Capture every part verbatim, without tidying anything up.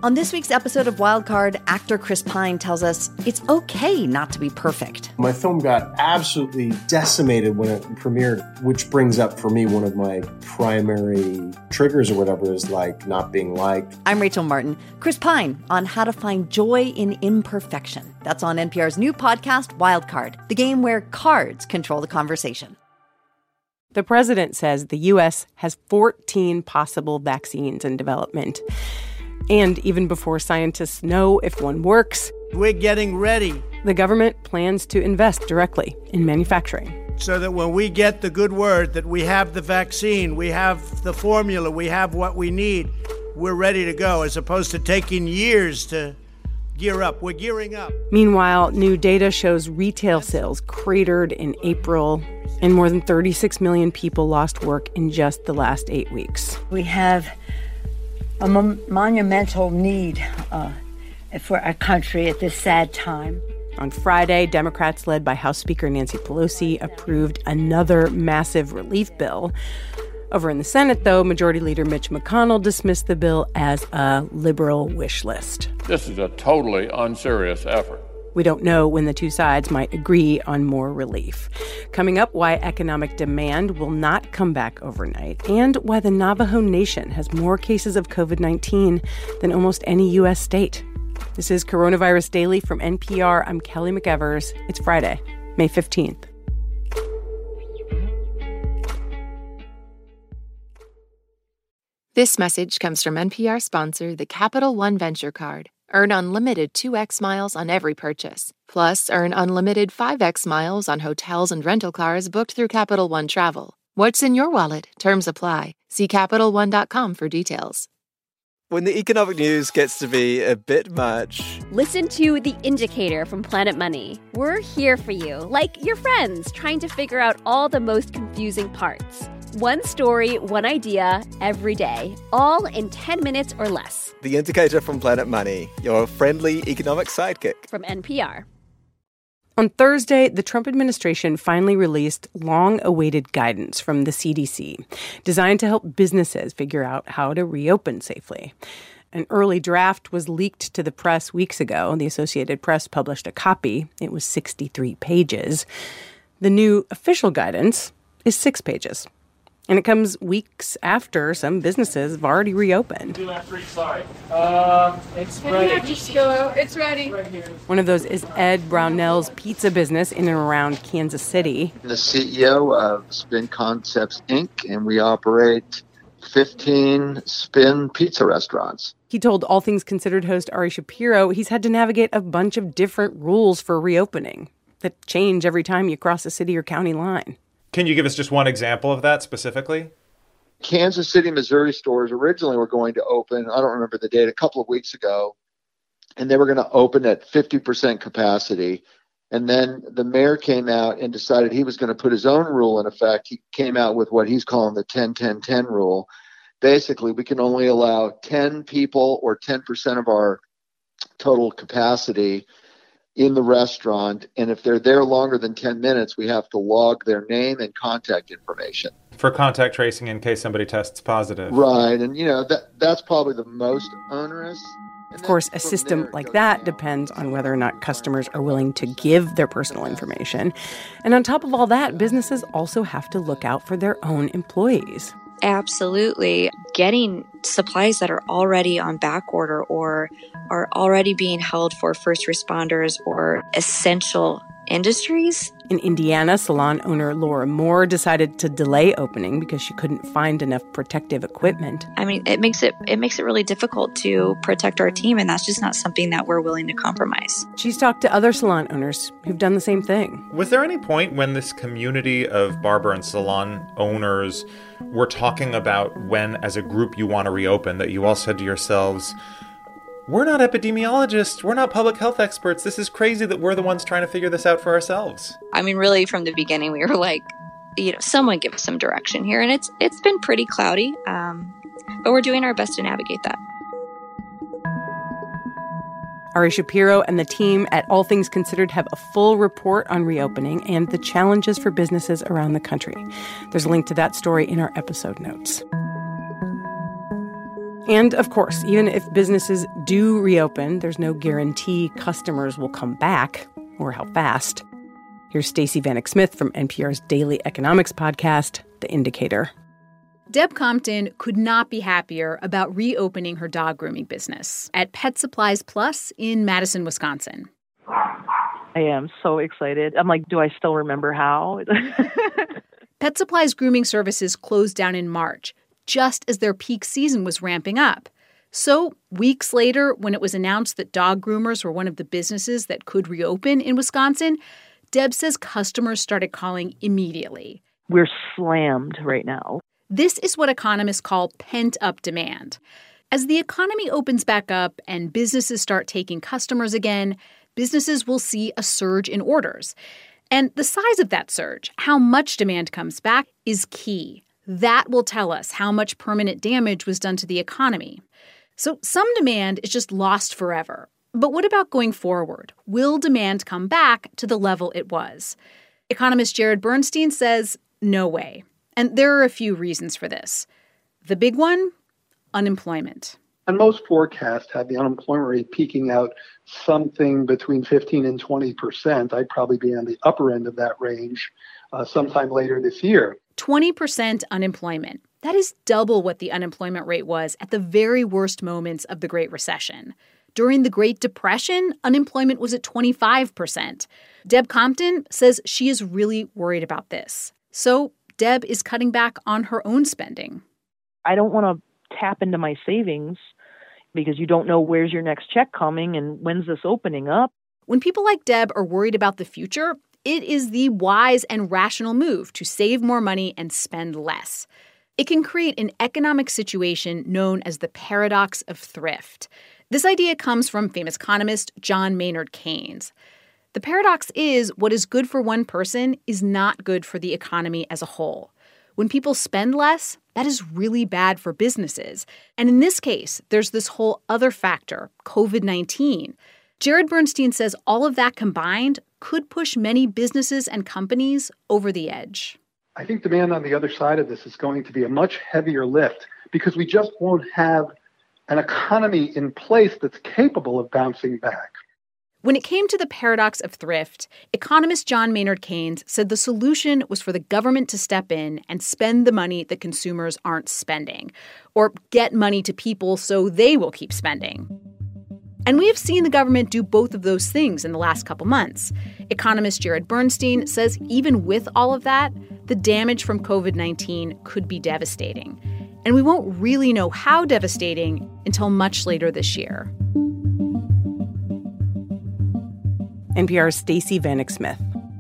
On this week's episode of Wildcard, actor Chris Pine tells us it's okay not to be perfect. My film got absolutely decimated when it premiered, which brings up for me one of my primary triggers or whatever is like not being liked. I'm Rachel Martin. Chris Pine on how to find joy in imperfection. That's on N P R's new podcast, Wildcard, the game where cards control the conversation. The president says the U S has fourteen possible vaccines in development. And even before scientists know if one works, we're getting ready. The government plans to invest directly in manufacturing. So that when we get the good word that we have the vaccine, we have the formula, we have what we need, we're ready to go, as opposed to taking years to gear up. We're gearing up. Meanwhile, new data shows retail sales cratered in April, and more than thirty-six million people lost work in just the last eight weeks. We have a mon- monumental need uh, for our country at this sad time. On Friday, Democrats led by House Speaker Nancy Pelosi approved another massive relief bill. Over in the Senate, though, Majority Leader Mitch McConnell dismissed the bill as a liberal wish list. This is a totally unserious effort. We don't know when the two sides might agree on more relief. Coming up, why economic demand will not come back overnight, and why the Navajo Nation has more cases of covid nineteen than almost any U S state. This is Coronavirus Daily from N P R. I'm Kelly McEvers. It's Friday, May fifteenth. This message comes from N P R sponsor, the Capital One Venture Card. Earn unlimited two x miles on every purchase. Plus, earn unlimited five x miles on hotels and rental cars booked through Capital One Travel. What's in your wallet? Terms apply. See Capital One dot com for details. When the economic news gets to be a bit much, listen to The Indicator from Planet Money. We're here for you, like your friends, trying to figure out all the most confusing parts. One story, one idea, every day, all in ten minutes or less. The Indicator from Planet Money, your friendly economic sidekick. From N P R. On Thursday, the Trump administration finally released long-awaited guidance from the C D C, designed to help businesses figure out how to reopen safely. An early draft was leaked to the press weeks ago. The Associated Press published a copy. It was sixty-three pages. The new official guidance is six pages. And it comes weeks after some businesses have already reopened. Do that free slide. Uh, it's ready. Just go out. It's ready. Right here. One of those is Ed Brownell's pizza business in and around Kansas City. I'm the C E O of Spin Concepts, Incorporated, and we operate fifteen Spin pizza restaurants. He told All Things Considered host Ari Shapiro he's had to navigate a bunch of different rules for reopening that change every time you cross a city or county line. Can you give us just one example of that specifically? Kansas City, Missouri stores originally were going to open, I don't remember the date, a couple of weeks ago, and they were going to open at fifty percent capacity. And then the mayor came out and decided he was going to put his own rule in effect. He came out with what he's calling the ten ten ten rule. Basically, we can only allow ten people or ten percent of our total capacity in the restaurant, and if they're there longer than ten minutes, we have to log their name and contact information. For contact tracing in case somebody tests positive. Right, and you know, that that's probably the most onerous. Of course, a system like that depends on whether or not customers are willing to give their personal information. And on top of all that, businesses also have to look out for their own employees. Absolutely. Getting supplies that are already on back order or are already being held for first responders or essential industries. In Indiana, salon owner Laura Moore decided to delay opening because she couldn't find enough protective equipment. I mean, it makes it it makes it really difficult to protect our team, and that's just not something that we're willing to compromise. She's talked to other salon owners who've done the same thing. Was there any point when this community of barber and salon owners were talking about when, as a group, you want to reopen, that you all said to yourselves, we're not epidemiologists. We're not public health experts. This is crazy that we're the ones trying to figure this out for ourselves. I mean, really, from the beginning, we were like, you know, someone give us some direction here. And it's it's been pretty cloudy, um, but we're doing our best to navigate that. Ari Shapiro and the team at All Things Considered have a full report on reopening and the challenges for businesses around the country. There's a link to that story in our episode notes. And of course, even if businesses do reopen, there's no guarantee customers will come back or how fast. Here's Stacey Vanek Smith from N P R's daily economics podcast, The Indicator. Deb Compton could not be happier about reopening her dog grooming business at Pet Supplies Plus in Madison, Wisconsin. I am so excited. I'm like, do I still remember how? Pet Supplies grooming services closed down in March, just as their peak season was ramping up. So weeks later, when it was announced that dog groomers were one of the businesses that could reopen in Wisconsin, Deb says customers started calling immediately. We're slammed right now. This is what economists call pent-up demand. As the economy opens back up and businesses start taking customers again, businesses will see a surge in orders. And the size of that surge, how much demand comes back, is key. That will tell us how much permanent damage was done to the economy. So some demand is just lost forever. But what about going forward? Will demand come back to the level it was? Economist Jared Bernstein says no way. And there are a few reasons for this. The big one, unemployment. And most forecasts have the unemployment rate peaking out something between fifteen and twenty percent. I'd probably be on the upper end of that range uh, sometime later this year. twenty percent unemployment. That is double what the unemployment rate was at the very worst moments of the Great Recession. During the Great Depression, unemployment was at twenty-five percent. Deb Compton says she is really worried about this. So Deb is cutting back on her own spending. I don't want to tap into my savings because you don't know where's your next check coming and when's this opening up. When people like Deb are worried about the future, it is the wise and rational move to save more money and spend less. It can create an economic situation known as the paradox of thrift. This idea comes from famous economist John Maynard Keynes. The paradox is what is good for one person is not good for the economy as a whole. When people spend less, that is really bad for businesses. And in this case, there's this whole other factor, covid nineteen. Jared Bernstein says all of that combined could push many businesses and companies over the edge. I think demand on the other side of this is going to be a much heavier lift because we just won't have an economy in place that's capable of bouncing back. When it came to the paradox of thrift, economist John Maynard Keynes said the solution was for the government to step in and spend the money that consumers aren't spending, or get money to people so they will keep spending. And we have seen the government do both of those things in the last couple months. Economist Jared Bernstein says even with all of that, the damage from covid nineteen could be devastating. And we won't really know how devastating until much later this year. N P R's Stacey Vanek Smith.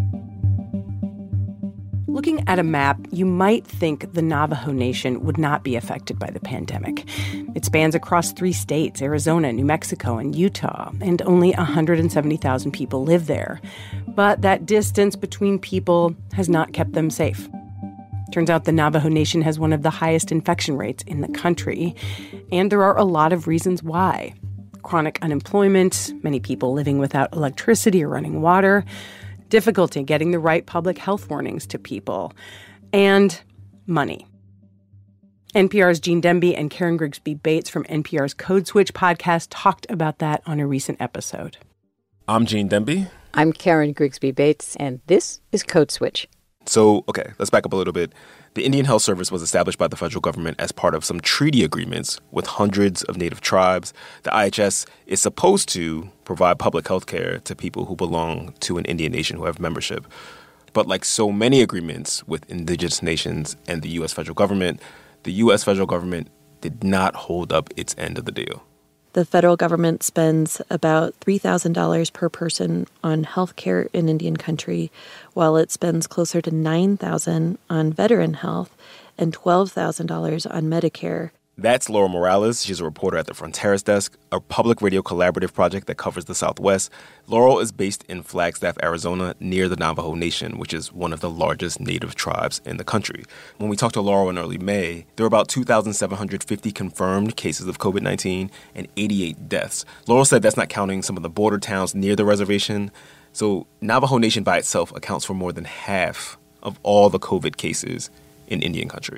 Looking at a map, you might think the Navajo Nation would not be affected by the pandemic. It spans across three states, Arizona, New Mexico, and Utah, and only one hundred seventy thousand people live there. But that distance between people has not kept them safe. Turns out the Navajo Nation has one of the highest infection rates in the country, and there are a lot of reasons why. Chronic unemployment, many people living without electricity or running water, difficulty getting the right public health warnings to people, and money. N P R's Gene Demby and Karen Grigsby Bates from N P R's Code Switch podcast talked about that on a recent episode. I'm Gene Demby. I'm Karen Grigsby Bates, and this is Code Switch. So, okay, let's back up a little bit. The Indian Health Service was established by the federal government as part of some treaty agreements with hundreds of native tribes. The I H S is supposed to provide public health care to people who belong to an Indian nation who have membership. But like so many agreements with indigenous nations and the U S federal government, the U S federal government did not hold up its end of the deal. The federal government spends about three thousand dollars per person on health care in Indian country, while it spends closer to nine thousand dollars on veteran health and twelve thousand dollars on Medicare. That's Laurel Morales. She's a reporter at the Fronteras Desk, a public radio collaborative project that covers the Southwest. Laurel is based in Flagstaff, Arizona, near the Navajo Nation, which is one of the largest native tribes in the country. When we talked to Laurel in early May, there were about two thousand seven hundred fifty confirmed cases of covid nineteen and eighty-eight deaths. Laurel said that's not counting some of the border towns near the reservation. So Navajo Nation by itself accounts for more than half of all the COVID cases in Indian country.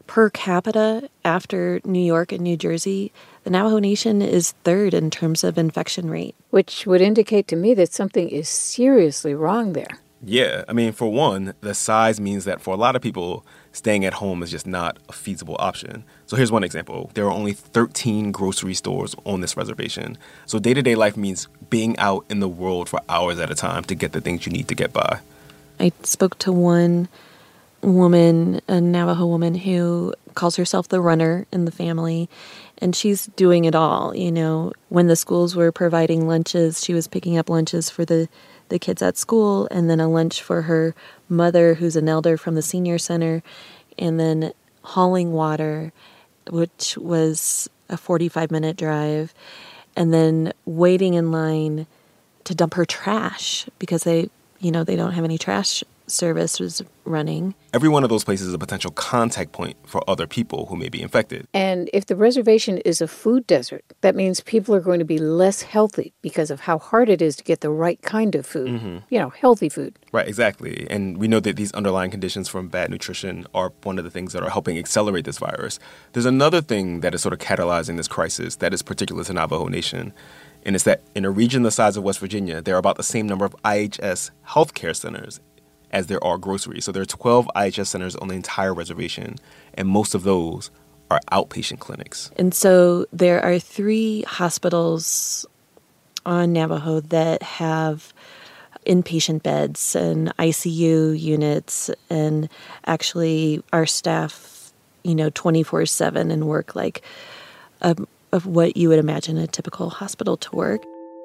Per capita, after New York and New Jersey, the Navajo Nation is third in terms of infection rate. Which would indicate to me that something is seriously wrong there. Yeah, I mean, for one, the size means that for a lot of people, staying at home is just not a feasible option. So here's one example. There are only thirteen grocery stores on this reservation. So day-to-day life means being out in the world for hours at a time to get the things you need to get by. I spoke to one woman, a Navajo woman, who calls herself the runner in the family, and she's doing it all. You know, when the schools were providing lunches, she was picking up lunches for the, the kids at school, and then a lunch for her mother, who's an elder from the senior center, and then hauling water, which was a forty-five minute drive, and then waiting in line to dump her trash because they, you know, they don't have any trash service was running. Every one of those places is a potential contact point for other people who may be infected. And if the reservation is a food desert, that means people are going to be less healthy because of how hard it is to get the right kind of food. Mm-hmm. You know, healthy food. Right, exactly. And we know that these underlying conditions from bad nutrition are one of the things that are helping accelerate this virus. There's another thing that is sort of catalyzing this crisis that is particular to Navajo Nation. And it's that in a region the size of West Virginia, there are about the same number of I H S healthcare centers as there are groceries. So there are twelve I H S centers on the entire reservation, and most of those are outpatient clinics. And so there are three hospitals on Navajo that have inpatient beds and I C U units, and actually our staff, you know, twenty-four seven and work like a, of what you would imagine a typical hospital to work.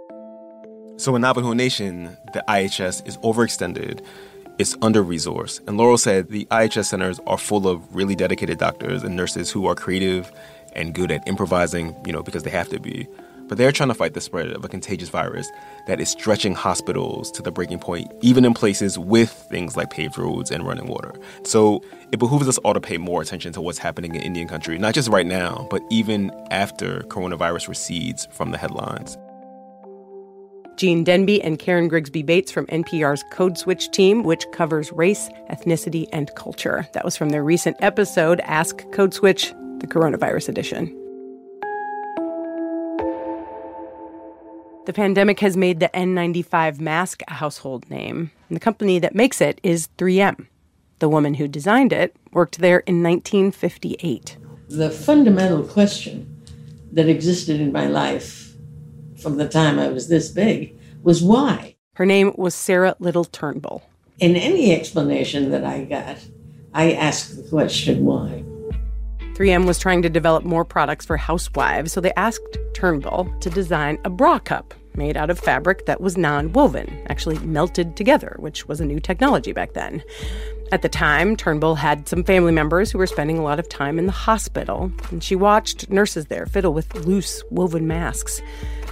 So in Navajo Nation, the I H S is overextended. It's under-resourced. And Laurel said the I H S centers are full of really dedicated doctors and nurses who are creative and good at improvising, you know, because they have to be. But they're trying to fight the spread of a contagious virus that is stretching hospitals to the breaking point, even in places with things like paved roads and running water. So it behooves us all to pay more attention to what's happening in Indian country, not just right now, but even after coronavirus recedes from the headlines. Gene Denby and Karen Grigsby Bates from N P R's Code Switch team, which covers race, ethnicity, and culture. That was from their recent episode, Ask Code Switch, the coronavirus edition. The pandemic has made the N ninety-five mask a household name, and the company that makes it is three M. The woman who designed it worked there in nineteen fifty-eight. The fundamental question that existed in my life from the time I was this big was why. Her name was Sarah Little Turnbull. In any explanation that I got, I asked the question why. three M was trying to develop more products for housewives, so they asked Turnbull to design a bra cup made out of fabric that was non-woven, actually melted together, which was a new technology back then. At the time, Turnbull had some family members who were spending a lot of time in the hospital, and she watched nurses there fiddle with loose woven masks.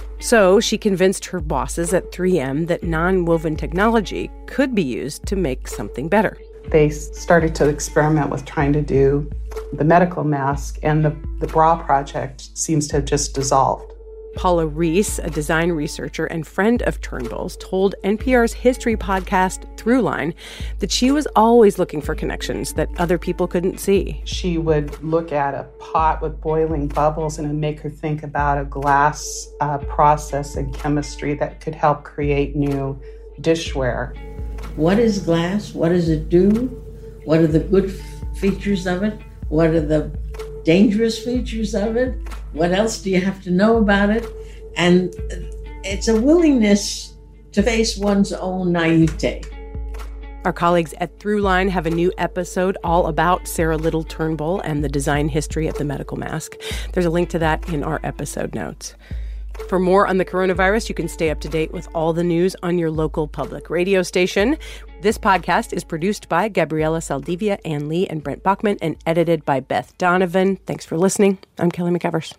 So she convinced her bosses at three M that non-woven technology could be used to make something better. They started to experiment with trying to do the medical mask, and the, the bra project seems to have just dissolved. Paula Reese, a design researcher and friend of Turnbull's, told N P R's history podcast Throughline that she was always looking for connections that other people couldn't see. She would look at a pot with boiling bubbles and it would make her think about a glass uh, process and chemistry that could help create new dishware. What is glass? What does it do? What are the good f- features of it? What are the dangerous features of it? What else do you have to know about it? And it's a willingness to face one's own naivete. Our colleagues at Throughline have a new episode all about Sarah Little Turnbull and the design history of the medical mask. There's a link to that in our episode notes. For more on the coronavirus, you can stay up to date with all the news on your local public radio station. This podcast is produced by Gabriela Saldivia, Ann Lee, and Brent Bachman, and edited by Beth Donovan. Thanks for listening. I'm Kelly McEvers.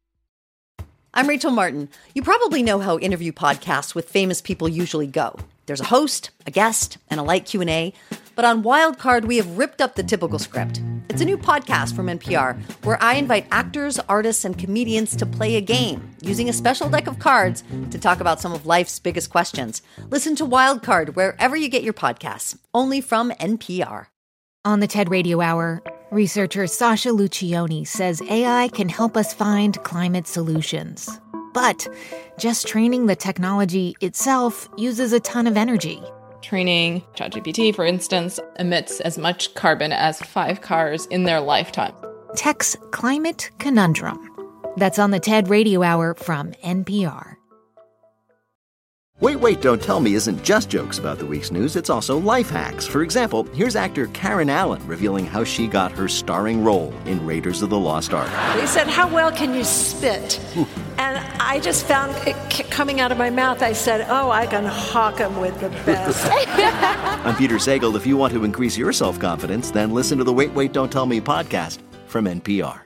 I'm Rachel Martin. You probably know how interview podcasts with famous people usually go. There's a host, a guest, and a light Q and A. But on Wildcard, we have ripped up the typical script. It's a new podcast from N P R where I invite actors, artists, and comedians to play a game using a special deck of cards to talk about some of life's biggest questions. Listen to Wildcard wherever you get your podcasts, only from N P R. On the TED Radio Hour, Researcher Sasha Lucioni says A I can help us find climate solutions. But just training the technology itself uses a ton of energy. Training ChatGPT, for instance, emits as much carbon as five cars in their lifetime. Tech's Climate Conundrum. That's on the TED Radio Hour from N P R. Wait, Wait, Don't Tell Me isn't just jokes about the week's news, it's also life hacks. For example, here's actor Karen Allen revealing how she got her starring role in Raiders of the Lost Ark. He said, "How well can you spit?" And I just found it coming out of my mouth. I said, "Oh, I can hawk him with the best." I'm Peter Sagal. If you want to increase your self-confidence, then listen to the Wait, Wait, Don't Tell Me podcast from N P R.